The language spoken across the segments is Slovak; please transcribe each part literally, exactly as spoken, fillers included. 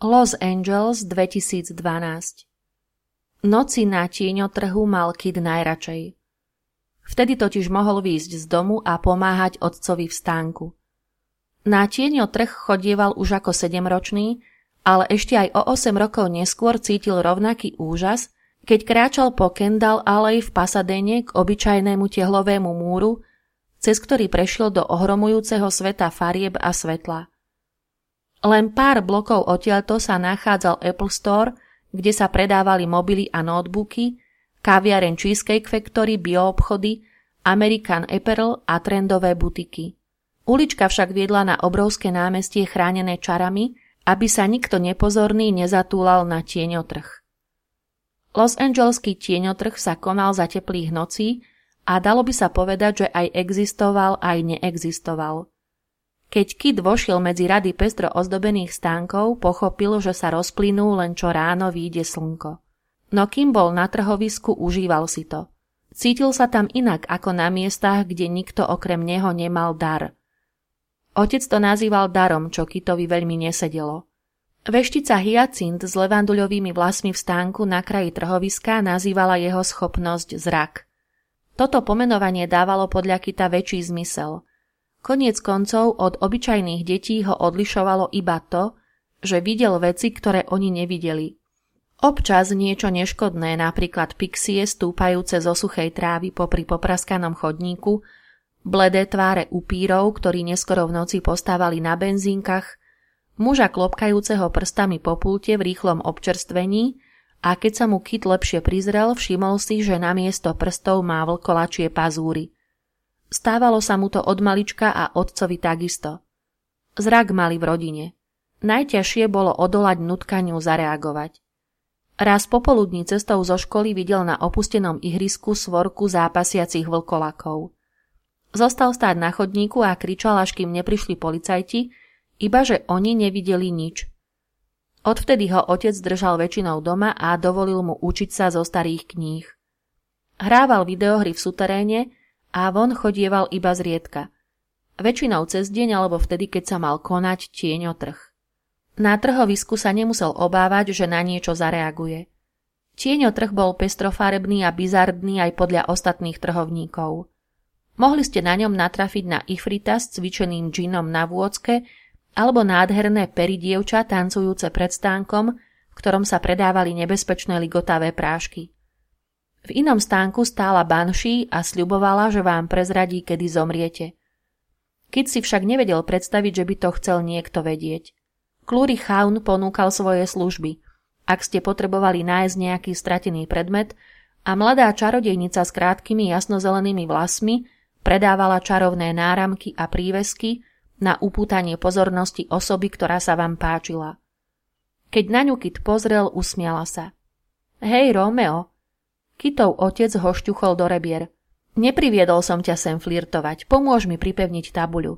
Los Angeles dvetisícdvanásť. Noci na tieňotrhu mal Kid najradšej. Vtedy totiž mohol výjsť z domu a pomáhať otcovi v stánku. Na tieňotrh chodieval už ako sedemročný, ale ešte aj o osem rokov neskôr cítil rovnaký úžas, keď kráčal po Kendall Alley v Pasadene k obyčajnému tehlovému múru, cez ktorý prešiel do ohromujúceho sveta farieb a svetla. Len pár blokov odtiaľto sa nachádzal Apple Store, kde sa predávali mobily a notebooky, kaviareň Cheesecake Factory, bioobchody, American Apparel a trendové butiky. Ulička však viedla na obrovské námestie chránené čarami, aby sa nikto nepozorný nezatúlal na tieňotrh. Los Angeleský tieňotrh sa konal za teplých nocí a dalo by sa povedať, že aj existoval, aj neexistoval. Keď Kid vošiel medzi rady pestro ozdobených stánkov, pochopil, že sa rozplynú len čo ráno vyjde slnko. No kým bol na trhovisku, užíval si to. Cítil sa tam inak ako na miestach, kde nikto okrem neho nemal dar. Otec to nazýval darom, čo Kitovi veľmi nesedelo. Veštica Hyacint s levanduľovými vlasmi v stánku na kraji trhoviska nazývala jeho schopnosť zrak. Toto pomenovanie dávalo podľa Kita väčší zmysel. Koniec koncov od obyčajných detí ho odlišovalo iba to, že videl veci, ktoré oni nevideli. Občas niečo neškodné, napríklad pixie stúpajúce zo suchej trávy popri popraskanom chodníku, bledé tváre upírov, ktorí neskoro v noci postávali na benzínkach, muža klopkajúceho prstami po pulte v rýchlom občerstvení a keď sa mu Kit lepšie prizrel, všimol si, že namiesto prstov má vlkolačie pazúry. Stávalo sa mu to od malička a otcovi takisto. Zrak mali v rodine. Najťažšie bolo odolať nutkaniu zareagovať. Raz popoludní cestou zo školy videl na opustenom ihrisku svorku zápasiacich vlkolakov. Zostal stáť na chodníku a kričal, až kým neprišli policajti, iba že oni nevideli nič. Odvtedy ho otec držal väčšinou doma a dovolil mu učiť sa zo starých kníh. Hrával videohry v suteréne a von chodieval iba zriedka. Väčšinou cez deň alebo vtedy, keď sa mal konať tieňotrh. Na trhovisku sa nemusel obávať, že na niečo zareaguje. Tieňotrh bol pestrofarebný a bizardný aj podľa ostatných trhovníkov. Mohli ste na ňom natrafiť na ifrita s cvičeným džinom na vôcke alebo nádherné pery dievča tancujúce pred stánkom, v ktorom sa predávali nebezpečné ligotavé prášky. V inom stánku stála Banshee a sľubovala, že vám prezradí, kedy zomriete. Kid si však nevedel predstaviť, že by to chcel niekto vedieť. Clury Chaun ponúkal svoje služby, ak ste potrebovali nájsť nejaký stratený predmet, a mladá čarodejnica s krátkými jasnozelenými vlasmi predávala čarovné náramky a prívesky na upútanie pozornosti osoby, ktorá sa vám páčila. Keď na ňu Kid pozrel, usmiala sa. Hej, Romeo! Kitov otec ho šťuchol do rebier. Nepriviedol som ťa sem flirtovať, pomôž mi pripevniť tabuľu.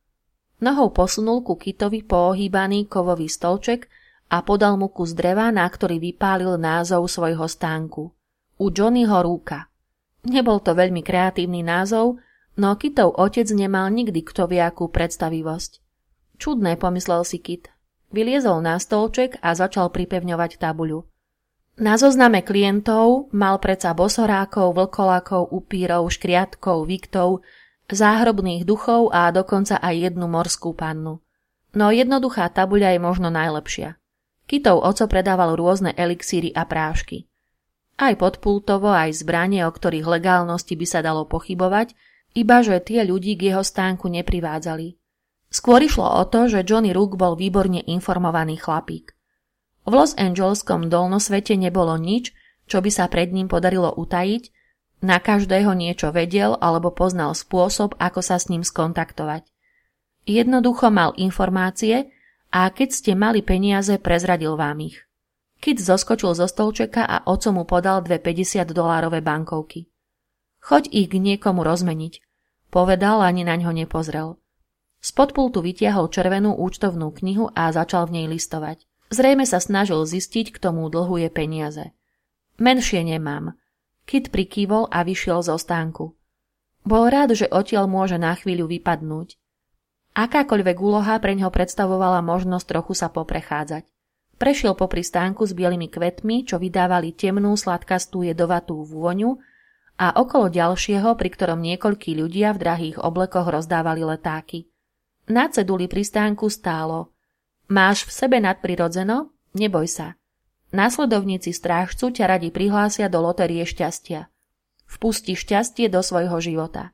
Nohou posunul ku Kitovi poohýbaný kovový stolček a podal mu kus dreva, na ktorý vypálil názov svojho stánku. U Johnnyho Rooka. Nebol to veľmi kreatívny názov, no Kitov otec nemal nikdy kto vie akú predstavivosť. Čudné, pomyslel si Kit. Vyliezol na stolček a začal pripevňovať tabuľu. Na zozname klientov mal predsa bosorákov, vlkolákov, upírov, škriatkov, viktov, záhrobných duchov a dokonca aj jednu morskú pannu. No jednoduchá tabuľa je možno najlepšia. Kitov oco predával rôzne elixíry a prášky. Aj podpultovo, aj zbranie, o ktorých legálnosti by sa dalo pochybovať, iba že tie ľudí k jeho stánku neprivádzali. Skôr išlo o to, že Johnny Rook bol výborne informovaný chlapík. V Los Angeleskom dolnosvete nebolo nič, čo by sa pred ním podarilo utajiť, na každého niečo vedel alebo poznal spôsob, ako sa s ním skontaktovať. Jednoducho mal informácie a keď ste mali peniaze, prezradil vám ich. Kid zoskočil zo stolčeka a oco mu podal dve päťdesiatdolárové bankovky. Choď ich k niekomu rozmeniť, povedal, ani na ňo nepozrel. Spod pultu vytiahol červenú účtovnú knihu a začal v nej listovať. Zrejme sa snažil zistiť, kto mu dlhuje peniaze. Menšie nemám. Kid prikývol a vyšiel zo stánku. Bol rád, že odtiaľ môže na chvíľu vypadnúť. Akákoľvek úloha preňho predstavovala možnosť trochu sa poprechádzať. Prešiel popri stánku s bielými kvetmi, čo vydávali temnú, sladkastú jedovatú vôňu, a okolo ďalšieho, pri ktorom niekoľkí ľudia v drahých oblekoch rozdávali letáky. Na ceduli pri stánku stálo: Máš v sebe nadprirodzeno? Neboj sa. Následovníci strážcu ťa radi prihlásia do lotérie šťastia. Vpusti šťastie do svojho života.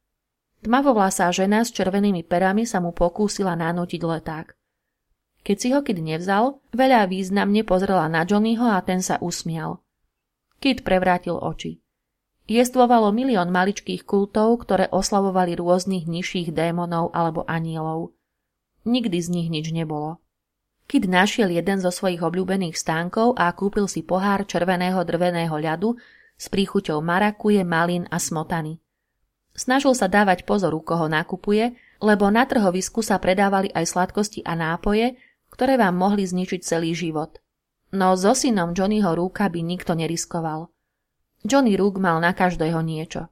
Tmavovlasá žena s červenými perami sa mu pokúsila nanútiť leták. Keď si ho Kit nevzal, veľa významne pozrela na Johnnyho a ten sa usmial. Kit prevrátil oči. Jestvovalo milión maličkých kultov, ktoré oslavovali rôznych nižších démonov alebo anielov. Nikdy z nich nič nebolo. Kit našiel jeden zo svojich obľúbených stánkov a kúpil si pohár červeného drveného ľadu s príchuťou marakuje, malín a smotany. Snažil sa dávať pozor, u koho nakupuje, lebo na trhovisku sa predávali aj sladkosti a nápoje, ktoré vám mohli zničiť celý život. No so synom Johnnyho Rooka by nikto neriskoval. Johnny Rook mal na každého niečo.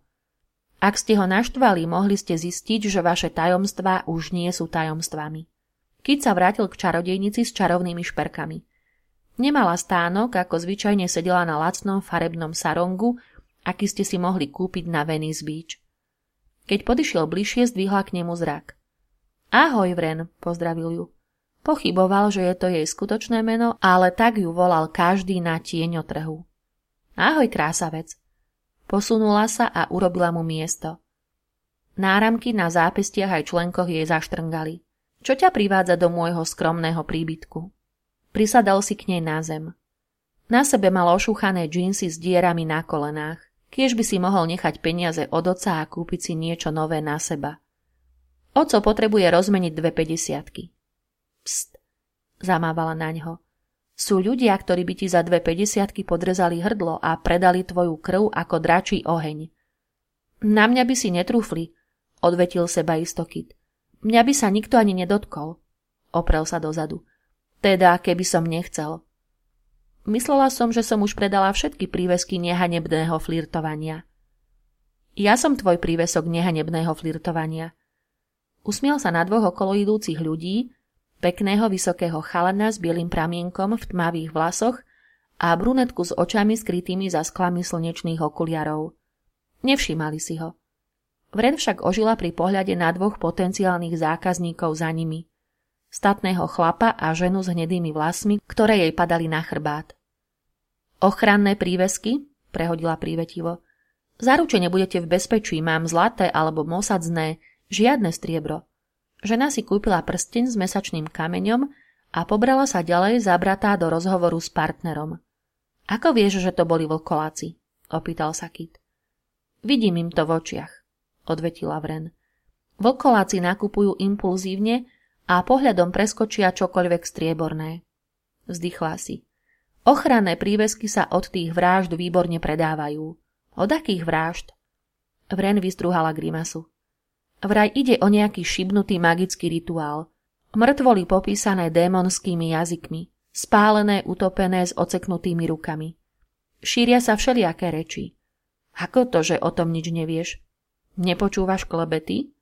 Ak ste ho naštvali, mohli ste zistiť, že vaše tajomstvá už nie sú tajomstvami. Kit sa vrátil k čarodejnici s čarovnými šperkami. Nemala stánok, ako zvyčajne sedela na lacnom farebnom sarongu, aký ste si mohli kúpiť na Venice Beach. Keď podišiel bližšie, zdvihla k nemu zrak. Ahoj, Vren, pozdravil ju. Pochyboval, že je to jej skutočné meno, ale tak ju volal každý na tieňotrhu. Ahoj, krásavec. Posunula sa a urobila mu miesto. Náramky na zápestiach aj členkoch jej zaštrngali. Čo ťa privádza do môjho skromného príbytku? Prisadal si k nej na zem. Na sebe mal ošúchané džínsy s dierami na kolenách. Kiež by si mohol nechať peniaze od oca a kúpiť si niečo nové na seba. Oco potrebuje rozmeniť dve päťdesiatky. Pst, zamávala naňho. Sú ľudia, ktorí by ti za dve päťdesiatky podrezali hrdlo a predali tvoju krv ako dračí oheň. Na mňa by si netrúfli, odvetil seba isto Kit. Mňa by sa nikto ani nedotkol. Oprel sa dozadu. Teda, keby som nechcel. Myslela som, že som už predala všetky prívesky nehanebného flirtovania. Ja som tvoj prívesok nehanebného flirtovania. Usmiel sa na dvoch okolo idúcich ľudí, pekného vysokého chalana s bielým pramienkom v tmavých vlasoch a brunetku s očami skrytými za sklami slnečných okuliarov. Nevšímali si ho. Vren však ožila pri pohľade na dvoch potenciálnych zákazníkov za nimi. Statného chlapa a ženu s hnedými vlasmi, ktoré jej padali na chrbát. Ochranné prívesky? Prehodila prívetivo. Zaručene budete v bezpečí, mám zlaté alebo mosadzné, žiadne striebro. Žena si kúpila prsteň s mesačným kameňom a pobrala sa ďalej zabratá do rozhovoru s partnerom. Ako vieš, že to boli vlkoláci? Opýtal sa Kit. Vidím im to v očiach, odvetila Vren. Vlkoláci nakupujú impulzívne a pohľadom preskočia čokoľvek strieborné. Vzdychla si. Ochranné prívesky sa od tých vrážd výborne predávajú. Od akých vrážd? Vren vyzdruhala grimasu. Vraj ide o nejaký šibnutý magický rituál. Mŕtvoly popísané démonskými jazykmi, spálené, utopené s oceknutými rukami. Šíria sa všelijaké reči. Ako to, že o tom nič nevieš? Nepočúvaš klebety?